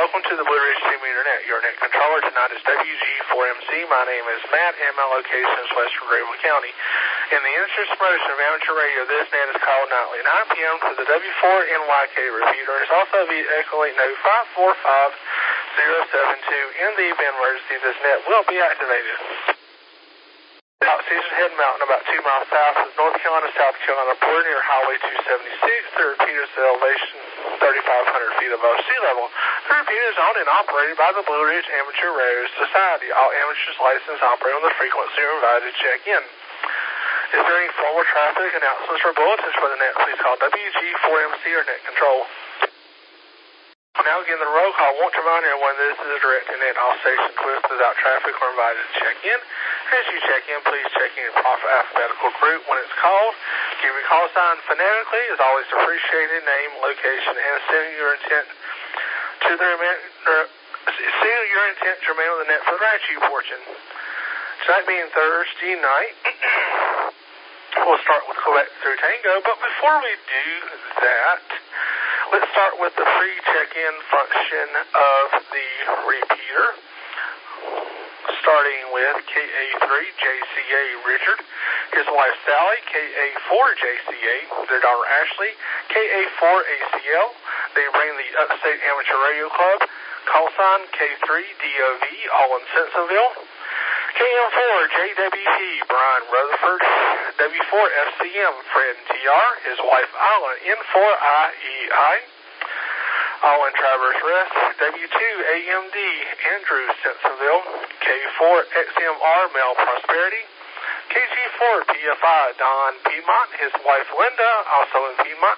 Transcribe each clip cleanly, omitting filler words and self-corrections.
welcome to the Blue Ridge Team Internet. Your net controller tonight is WG4MC. My name is Matt, and my location is Western Greenville County. In the interest promotion of amateur radio, this net is called nightly 9 p.m. to the W4NYK repeater. It's also via Echolink node 545072. In the event emergency, this net will be activated. Season head mountain about 2 miles south of North Carolina, South Carolina border near Highway 276. The repeater is at elevation 3,500 feet above sea level. The repeater is owned and operated by the Blue Ridge Amateur Radio Society. All amateurs licensed operate on the frequency are invited to check in. Is there any formal traffic announcements or bulletins for the net? Please call WG4MC or net control. Now again, the roll call. Want to remind everyone this is a direct net. All stations with without traffic are invited to check in. As you check in, please check in your proper alphabetical group when it's called. Give your call sign phonetically is always appreciated. Name, location, and send your intent to the send your intent to remain on the net for the right portion. Tonight being Thursday night, we'll start with Quebec through Tango. But before we do that, let's start with the free check-in function of the repeater, starting with KA3JCA Richard, his wife Sally, KA4JCA, their daughter Ashley, KA4ACL. They bring the Upstate Amateur Radio Club, call sign K3DOV, all in Simpsonville. KM4JWP, Brian Rutherford, W4FCM, Fred and TR, his wife Isla, N4IEI, all in Traverse Rest, W2AMD, Andrew, Simpsonville, K4XMR, Mel Prosperity, KG4PFI, Don Piedmont, his wife Linda, also in Piedmont,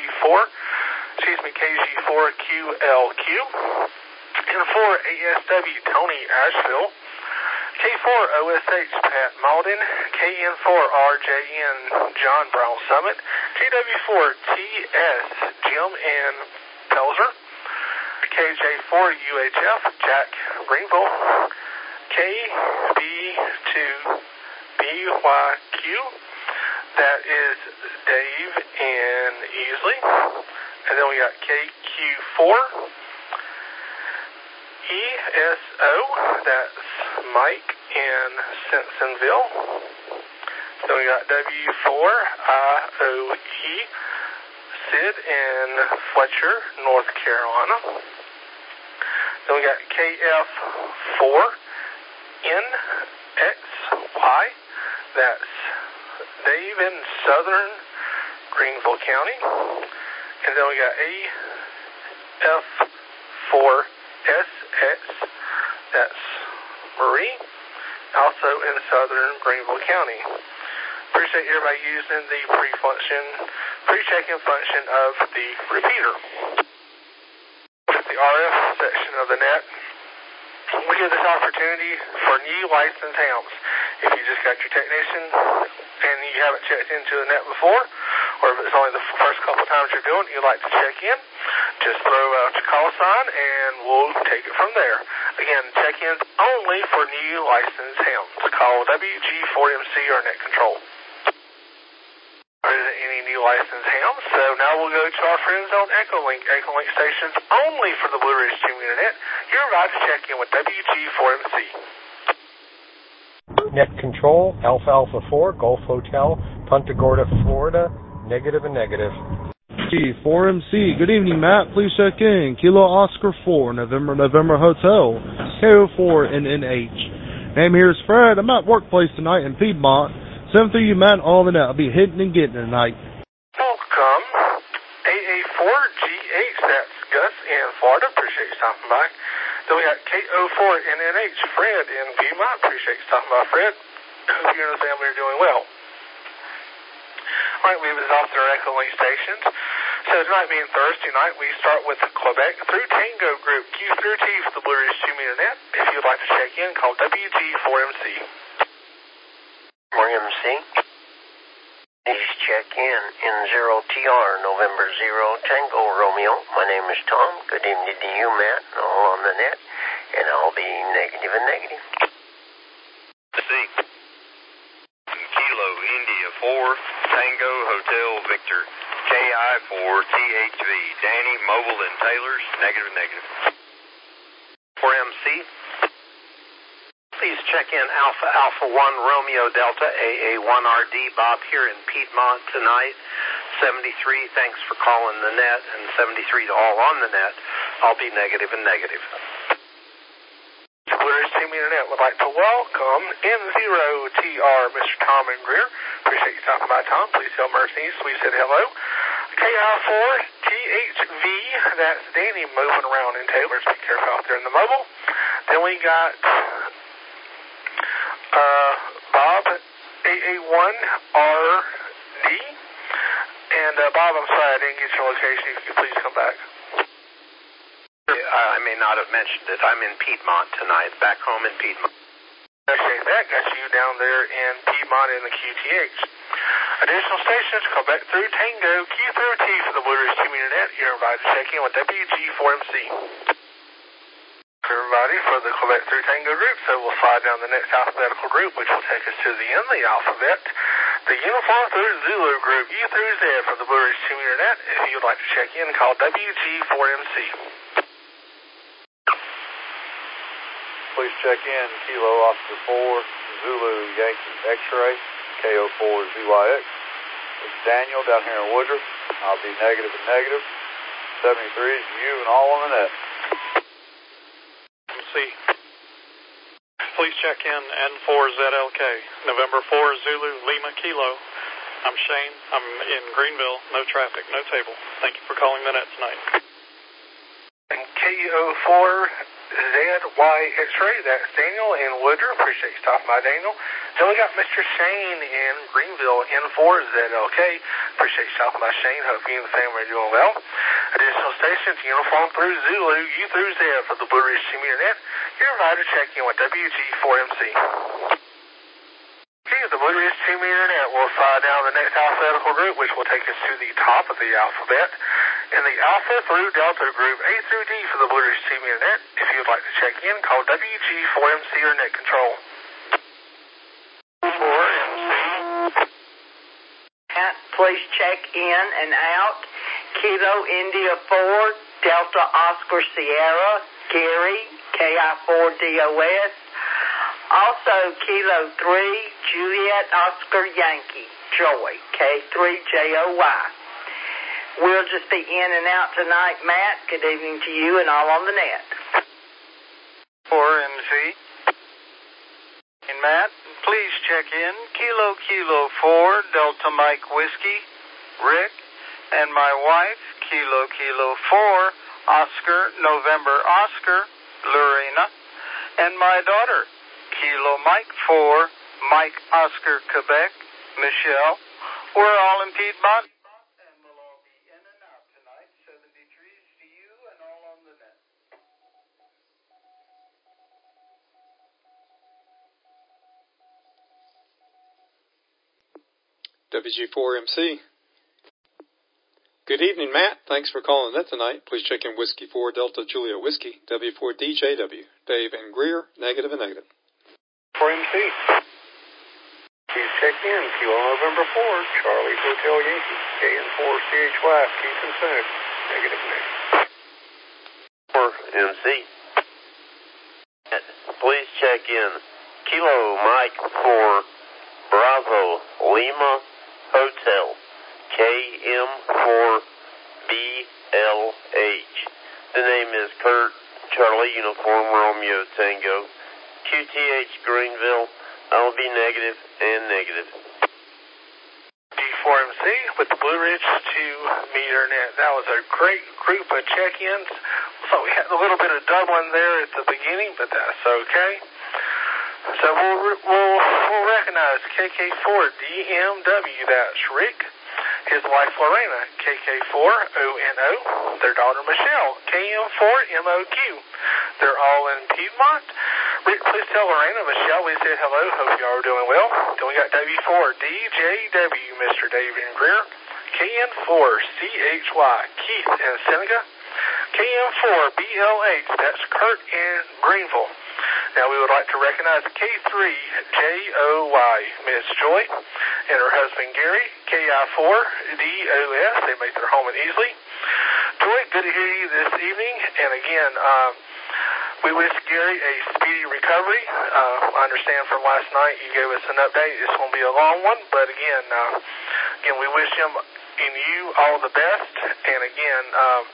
KG4QLQ, N4ASW, Tony Asheville, K4OSH, Pat Malden, KN4RJN, John Brown Summit, KW4TS, Jim N. Pelzer, KJ4UHF, Jack Greenville, KB2BYQ, that is Dave and Easley, and then we got KQ4, ESO, that's Mike in Simpsonville. Then we got W4IOE, Sid in Fletcher, North Carolina. Then we got KF4NXY, that's Dave in Southern Greenville County. And then we got AF4SX, that's Marie, also in Southern Greenville County. Appreciate everybody using the pre-check-in function of the repeater. The RF section of the net, we give this opportunity for new licensed hams. If you just got your technician and you haven't checked into the net before, or if it's only the first couple times you're doing it, you'd like to check in, just throw out your call sign and we'll take it from there. Again, check-ins only for new licensed hams. Call WG4MC or net control. There isn't any new licensed hams, so now we'll go to our friends on Echolink. Echolink stations only for the Blue Ridge Team Internet. You're about to check in with WG4MC. Net control, Alpha Alpha 4, Gulf Hotel, Punta Gorda, Florida, negative and negative. G4MC, good evening, Matt. Please check in. Kilo Oscar 4, November Hotel, KO4NNH. Name here is Fred. I'm at workplace tonight in Piedmont. 7-3 Matt, all the net. I'll be hitting and getting tonight. Welcome. AA4GH, that's Gus in Florida. Appreciate you stopping by. Then we got KO4NNH, Fred in Piedmont. Appreciate you stopping by, Fred. Hope you and the family are doing well. Alright, we've exhausted our Echolink stations. So tonight being Thursday night, we start with the Quebec through Tango group, Q through T for the Blue Ridge Team Internet. If you'd like to check in, call WG4MC. Morning, MC. Please check in 0TR, November 0, Tango Romeo. My name is Tom. Good evening to you, Matt, and all on the net. And I'll be negative and negative. C. Kilo India 4, Tango Hotel Victor. KI4 THV, Danny, Mobile, and Taylor's, negative and negative. 4MC. Please check in Alpha Alpha 1 Romeo Delta AA1RD. Bob here in Piedmont tonight. 73, thanks for calling the net, and 73 to all on the net. I'll be negative and negative. Blue Ridge Team Internet would like to welcome N0TR, Mr. Tom and Greer. Appreciate you stopping by, Tom. Please tell Mercedes we said hello. KI4THV, that's Danny moving around in Taylor's. Be careful out there in the mobile. Then we got Bob, AA1RD. And Bob, I'm sorry I didn't get your location. If you could please come back. I may not have mentioned it. I'm in Piedmont tonight, back home in Piedmont. Appreciate that. Got you down there in Piedmont in the QTH. Additional stations, Quebec through Tango, Q through T for the Blue Ridge Team Internet. You're invited to check in with WG4MC. Everybody for the Quebec through Tango group, so we'll slide down the next alphabetical group, which will take us to the end of the alphabet. The Uniform through Zulu group, U through Z for the Blue Ridge Team Internet. If you would like to check in, call WG4MC. Please check in Kilo Oscar 4 Zulu Yankee X-ray KO4ZYX. It's Daniel down here in Woodruff. I'll be negative and negative. 73 is you and all on the net. MC. Please check in N4ZLK November 4 Zulu Lima Kilo. I'm Shane. I'm in Greenville. No traffic, no table. Thank you for calling the net tonight. And KO4ZY X-ray, that's Daniel in Woodruff. Appreciate you stopping by, Daniel. Then we got Mr. Shane in Greenville, N4ZLK. Appreciate you stopping by, Shane. Hope you and the family are doing well. Additional stations, Uniform through Zulu, U through Z for the Blue Ridge Team Internet. You're invited to check in with WG4MC. Okay, the Blue Ridge Team Internet will slide down the next alphabetical group, which will take us to the top of the alphabet. In the Alpha through Delta group, A through D for the Blue Ridge Team Internet. If you would like to check in, call WG4MC or Net Control. 4MC. Please check in and out. Kilo India 4, Delta Oscar Sierra, Gary, KI4DOS. Also Kilo 3, Juliet Oscar Yankee, Joy, K3JOY. We'll just be in and out tonight, Matt. Good evening to you and all on the net. 4MC. And Matt, please check in Kilo 4, Delta Mike Whiskey, Rick, and my wife, Kilo 4, Oscar, November Oscar, Lorena, and my daughter, Kilo Mike 4, Mike Oscar Quebec, Michelle. We're all in Piedmont. And we'll all be in and out tonight. 73s to you and all on the net. WG4MC. Good evening, Matt. Thanks for calling that tonight. Please check in Whiskey 4 Delta Julia Whiskey, W4DJW. Dave and Greer, negative and negative. 4MC. Please check in Kilo November 4, Charlie Hotel Yankee, KN4CHY, Keith and Senate, negative and negative. 4MC. Please check in Kilo Mike 4 Bravo Lima Hotel, KM4BLH. The name is Kurt Charlie Uniform Romeo Tango, QTH Greenville. I'll be negative and negative. D4MC with the Blue Ridge 2-meter net. That was a great group of check-ins. So we had a little bit of doubling there at the beginning, but that's okay. So we'll recognize KK4DMW. That's Rick. His wife Lorena, KK4ONO. Their daughter Michelle, KM4MOQ. They're all in Piedmont. Rick, please tell Lorena, Michelle, we said hello. Hope you all are doing well. Then we got W4DJW, Mr. David and Greer. KN4CHY, Keith and Seneca. KM4BLH, that's Kurt in Greenville. Now we would like to recognize K3JOY, Miss Joy, and her husband Gary, KI4DOS. They make their home in Easley. Joy, good to hear you this evening. And again, We wish Gary a speedy recovery. I understand from last night you gave us an update. This won't be a long one, but again, we wish him and you all the best. And again,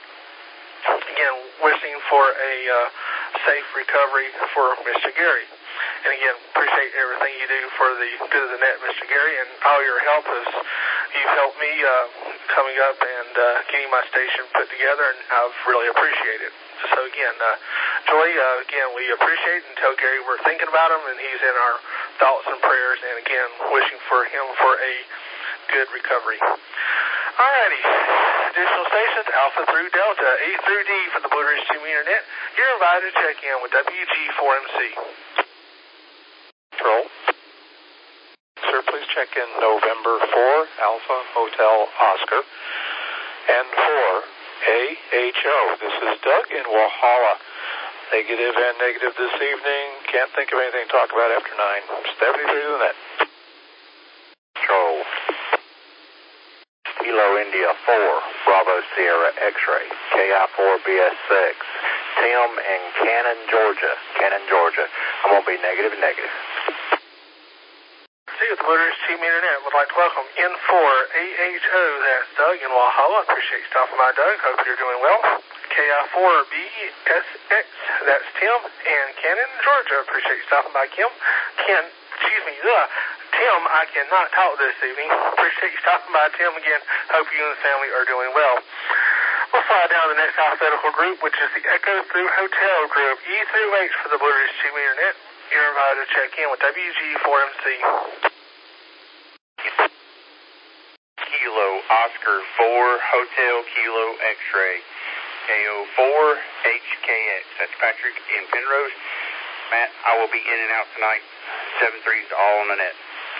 wishing for a safe recovery for Mr. Gary. And again, appreciate everything you do for the good of the net, Mr. Gary, and all your help you've helped me coming up and getting my station put together, and I've really appreciated it. So again, Joy, we appreciate and tell Gary we're thinking about him, and he's in our thoughts and prayers, and again, wishing for him for a good recovery. Alrighty, additional stations, Alpha through Delta, A through D for the Blue Ridge 2 Meter Net. You're invited to check in with WG4MC. Control. Sir, please check in November 4, Alpha Hotel Oscar, and 4, AHO. This is Doug in Walhalla. Negative and negative this evening. Can't think of anything to talk about after 9. 73 to the net. Control. Kilo India 4, Bravo Sierra X-Ray, KI4BS6, Tim in Cannon, Georgia. I'm going to be negative and negative. See you at the Blue Ridge 2 Meter Net. Would like to welcome N4AHO. That's Doug in Walhalla. Appreciate you stopping by, Doug. Hope you're doing well. KI4BSX. That's Tim in Cannon, Georgia. Appreciate you stopping by, Tim, I cannot talk this evening. Appreciate you stopping by, Tim, again. Hope you and the family are doing well. We'll slide down to the next alphabetical group, which is the Echo through Hotel group, E through H for the Blue Ridge 2 Meter Net. You're invited to check in with WG4MC. Kilo Oscar 4, Hotel Kilo X-Ray, KO4HKX. That's Patrick in Penrose. Matt, I will be in and out tonight. 7-3s all on the net.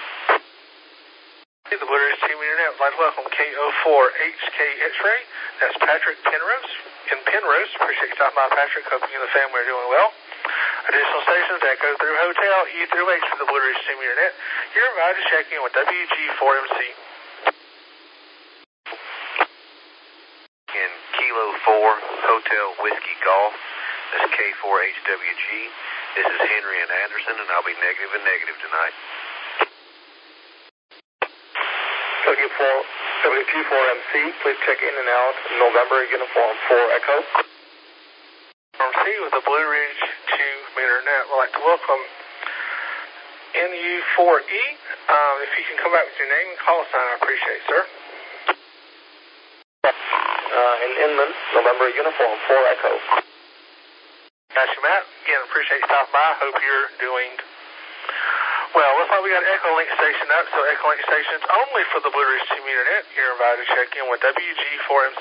The Blue Ridge 2 Meter Net. I'd like to welcome KO4HK X-Ray. That's Patrick Penrose in Penrose. Appreciate you stopping by, Patrick. Hope you and the family are doing well. Additional stations, Echo through Hotel, E through H for the Blue Ridge 2 Meter Net. You're invited to check in with WG4MC. In Kilo 4, Hotel Whiskey Golf. That's K4HWG. This is Henry and Anderson, and I'll be negative and negative tonight. WG4MC, please check in and out. November Uniform 4 Echo. MC with the Blue Ridge 2 Meter Net. We'd like to welcome NU4E. If you can come back with your name and call sign, I appreciate it, sir. In Inland, November Uniform 4 Echo. Got you, Matt. Again, appreciate you stopping by. Hope you're doing well. Looks like we got Echo Link Station up, so Echo Link Station's only for the Blue Ridge 2 Meter Net. You're invited to check in with WG4MC.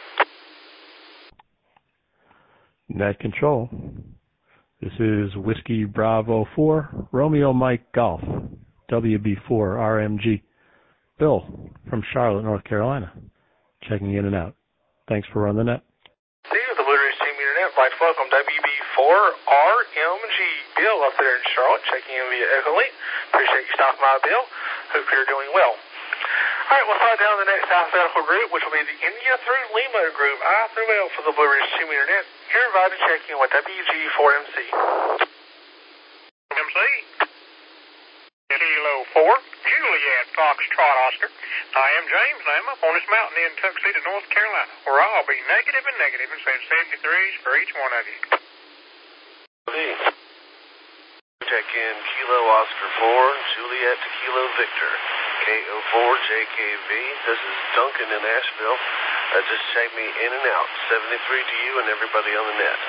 Net Control. This is Whiskey Bravo 4, Romeo Mike Golf, WB4RMG. Bill from Charlotte, North Carolina, checking in and out. Thanks for running the net. See you at the Blue Ridge 2 Meter Net. I'd like to welcome WB4RMG. Bill up there in Charlotte, checking in via Echo Link. Appreciate you stopping by, Bill. Hope you're doing well. All right, we'll slide down to the next alphabetical group, which will be the India through Lima group, I through L for the Blue Ridge 2 Meter Net. You're invited to check in with WG4MC. MC. Kilo 4, Juliet Foxtrot Oscar. I am James, and I'm up on this mountain in Tuxedo, North Carolina, where I'll be negative and negative and send 73s for each one of you. Check in Kilo Oscar 4, Juliet to Kilo Victor, KO4JKV. This is Duncan in Asheville. Just check me in and out. 73 to you and everybody on the net.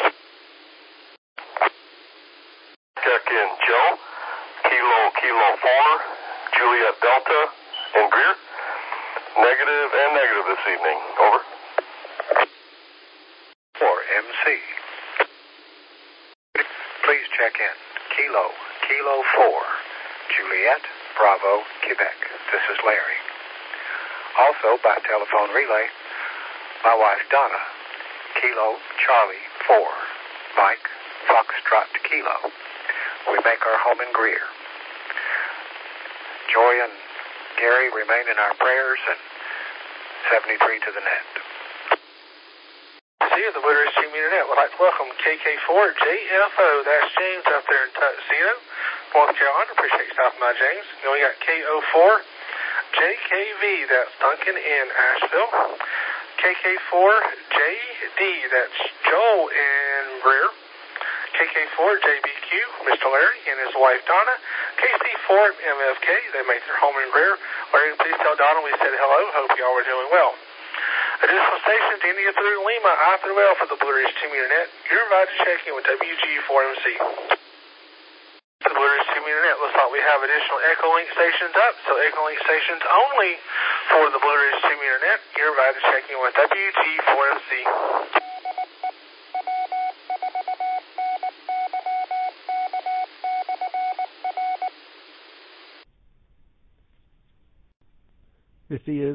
Check in Joe, Kilo 4, Juliet Delta in Greer. Negative and negative this evening. Over. 4MC. Please check in. Kilo 4, Juliet, Bravo, Quebec. This is Larry. Also, by telephone relay, my wife Donna, Kilo Charlie 4, Mike, Foxtrot Kilo. We make our home in Greer. Joy and Gary remain in our prayers, and 73 to the net. 4MC of the Blue Ridge Team Internet. Would like to welcome KK4JFO. That's James up there in Tuxedo, North Carolina. Appreciate you stopping by, James. Then we got KO4JKV. That's Duncan in Asheville. KK4JD. That's Joel in Greer. KK4JBQ, Mr. Larry and his wife Donna. KC4MFK, they make their home in Greer. Larry, please tell Donna we said hello. Hope y'all are doing well. Additional stations, India through Lima, I through L for the Blue Ridge Team Internet. You're invited to check in with WG4MC. The Blue Ridge Team Internet, looks like we have additional Echolink stations up, so Echolink stations only for the Blue Ridge Team Internet. You're invited to check in with WG4MC. This is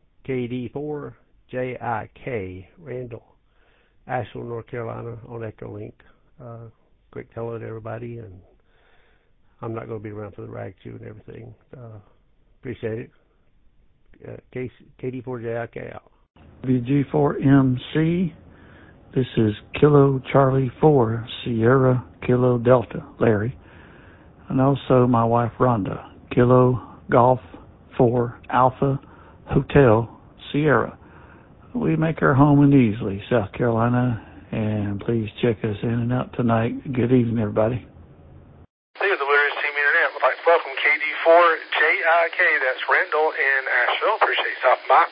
KD4JIK, Randall, Asheville, North Carolina, on Echolink. Quick hello to everybody, and I'm not going to be around for the rag chew and everything. Appreciate it. KD4JIK out. WG4MC, this is Kilo Charlie 4, Sierra Kilo Delta, Larry, and also my wife Rhonda, Kilo Golf 4 Alpha Hotel Sierra. We make our home in Easley, South Carolina, and please check us in and out tonight. Good evening, everybody. Hey, the Blue Ridge Team Internet would like to welcome KD4JIK, that's Randall in Asheville. Appreciate you stopping by.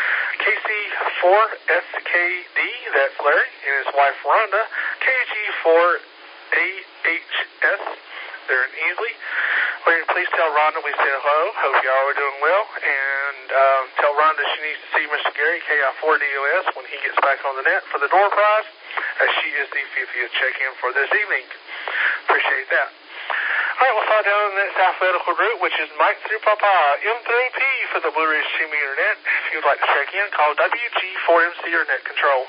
KC4SKD, that's Larry and his wife Rhonda. KG4AHS, they're in Easley. Larry, please tell Rhonda we said hello. Hope y'all are doing well. And tell Rhonda she needs to see Mr. Gary, KI4DOS, when he gets back on the net for the door prize, as she is the 50th check-in for this evening. Appreciate that. All right, we'll start down in the next alphabetical group, which is Mike through Papa, M through P for the Blue Ridge Team Internet. If you'd like to check in, call WG4MC or Net Control.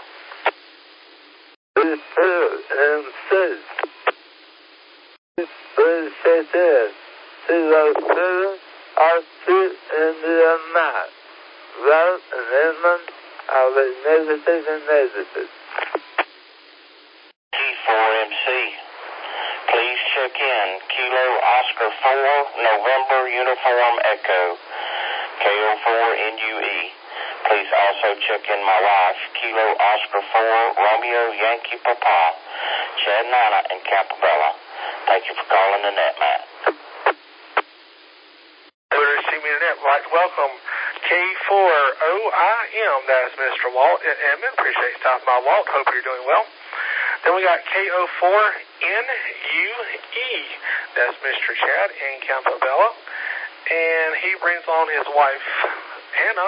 T4MC, please check in. Kilo Oscar 4, November Uniform Echo, KO4NUE. Please also check in my wife, Kilo Oscar 4, Romeo Yankee Papa, Chad Nana in Campobello. Thank you for calling the net, Matt. Blue Ridge Team Internet would like to welcome K4OIM, that's Mr. Walt in Edmond. Appreciate you stopping by, Walt. Hope you're doing well. Then we got KO4NUE, that's Mr. Chad in Campobello. And he brings on his wife, Anna,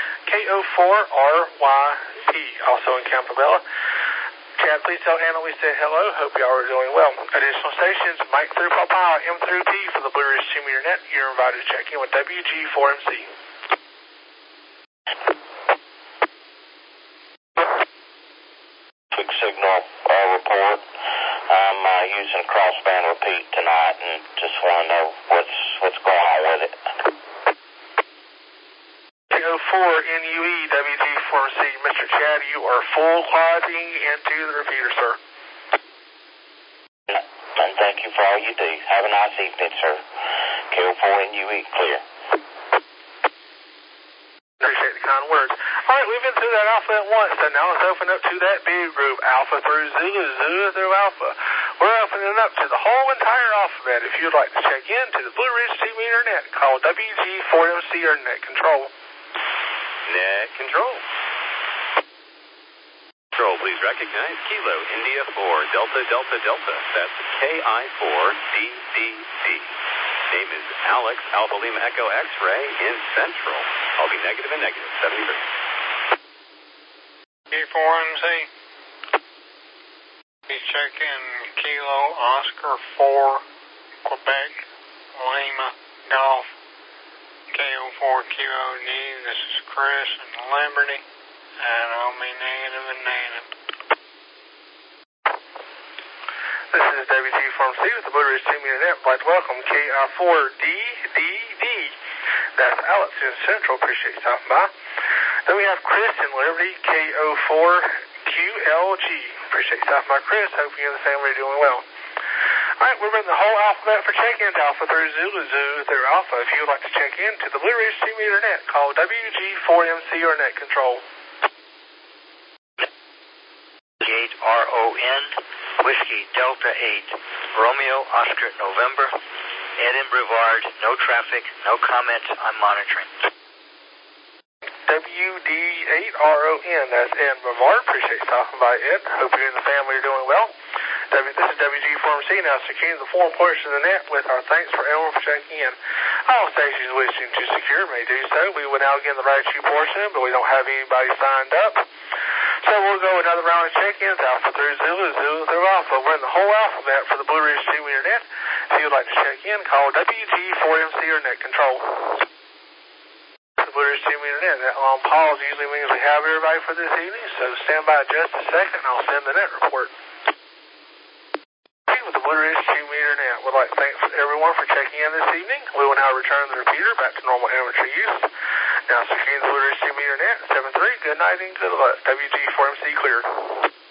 KO4RYP, also in Campobello. Chad, please tell Anna we said hello. Hope y'all are doing well. Additional stations, Mike through Papa, M through P for the Blue Ridge Team Internet. You're invited to check in with WG4MC. Quick signal report. I'm using crossband repeat tonight and just want to know what's going on with it. KO4NUE, WG4MC. Mr. Chad, you are full quality into the repeater, sir. And thank you for all you do. Have a nice evening, sir. KO4NUE, clear. Appreciate the kind words. All right, we've been through that alphabet once, so now let's open up to that big group, Alpha through Zulu, Zulu through Alpha. We're opening up to the whole entire alphabet. If you'd like to check in to the Blue Ridge Team Internet, call WG4MC or Net Control. Net Control. Control, please recognize Kilo India 4 Delta Delta Delta. That's KI4DDD. Name is Alex Alpha Lima Echo X-Ray in Central. I'll be negative and negative, 73. K4MC. Please check in Kilo Oscar 4, Quebec, Lima, Golf, KO4QOD. This is Chris in Liberty, and I'll be negative and negative. This is WG4MC with the Blue Ridge Team Internet. I'd like to welcome KI4DDD. That's Alex in Central. Appreciate you stopping by. Then we have Chris in Liberty, KO4QOD. QLG. Appreciate you stopping by, Chris. Hope you and the family are doing well. Alright, we're running the whole alphabet for check-ins, Alpha through Zulu, Zulu through Alpha. If you would like to check in to the Blue Ridge 2-meter net, call WG4MC or net control. 8RON, Whiskey Delta 8, Romeo Oscar November, Ed and Brevard, no traffic, no comments, I'm monitoring. WD8RON, that's Ed Brevard. Appreciate you stopping by, Ed. Hope you and the family are doing well. This is WG4MC, now securing the foreign portion of the net with our thanks for everyone for checking in. All stations wishing to secure may do so. We will now begin the right to portion, but we don't have anybody signed up. So we'll go another round of check-ins, Alpha through Zulu, Zulu through Alpha. We're in the whole alphabet for the Blue Ridge 2-meter net. If you would like to check in, call WG4MC or net control. The Blue Ridge 2-meter net. That long pause usually means we have everybody for this evening, so stand by just a second and I'll send the net report. With the Blue Ridge 2-meter net, we'd like to thank everyone for checking in this evening. We will now return the repeater back to normal amateur use. Now securing the Blue Ridge 2-meter net, 7-3, good night and good luck. WG4MC cleared.